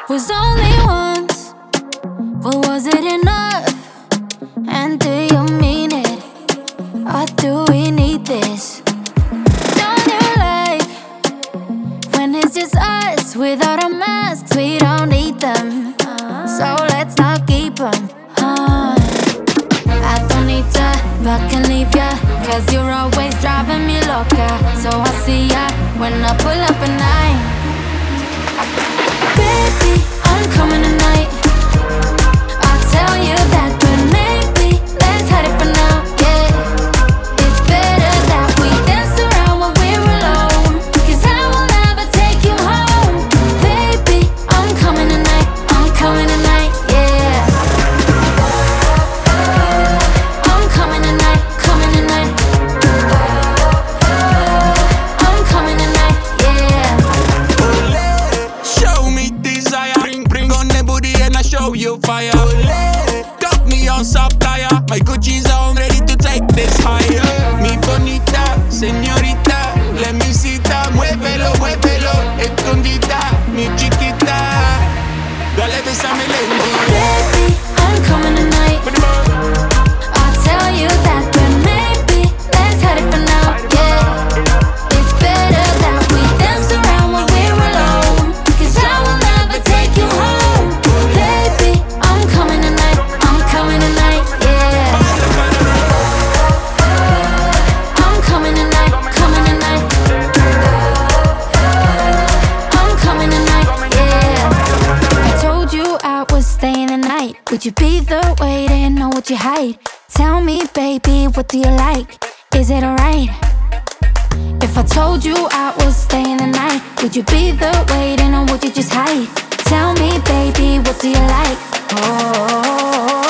Was only once, but was it enough? And do you mean it? Or do we need this? Don't you like when it's just us without our masks? We don't need them, so let's not keep them. I don't need to back and leave ya, cause you're always driving me loca. So I see ya when I pull up at night. Baby, I'm coming tonight. I'll tell you that, but maybe let's hide it for now, yeah. It's better that we dance around when we're alone, cause I will never take you home. Baby, I'm coming tonight, I'm coming tonight, yeah. I'm coming tonight, coming tonight. I'm coming tonight, yeah. Show me desire, bring on the booty and I show you fire. Got me on soft tire, my Gucci's on, ready to take this higher. Mi bonita, señorita, let me see that. Muévelo, muévelo, escondida, mi chiquita. Dale, besame lento. Baby, I'm coming tonight. I'll tell you that, but maybe let's hide it for now, yeah. It's better that we dance around when we're alone, cause I will never take you home. Baby, I'm coming tonight, I'm coming tonight, yeah. I'm coming tonight, coming tonight. I'm coming tonight, yeah. I told you I was staying the night. Would you be the way to know what you hide? Tell me, baby, what do you like? Is it alright? If I told you I was staying the night, would you be the way to know what you just hide? Tell me, baby, what do you like? Oh.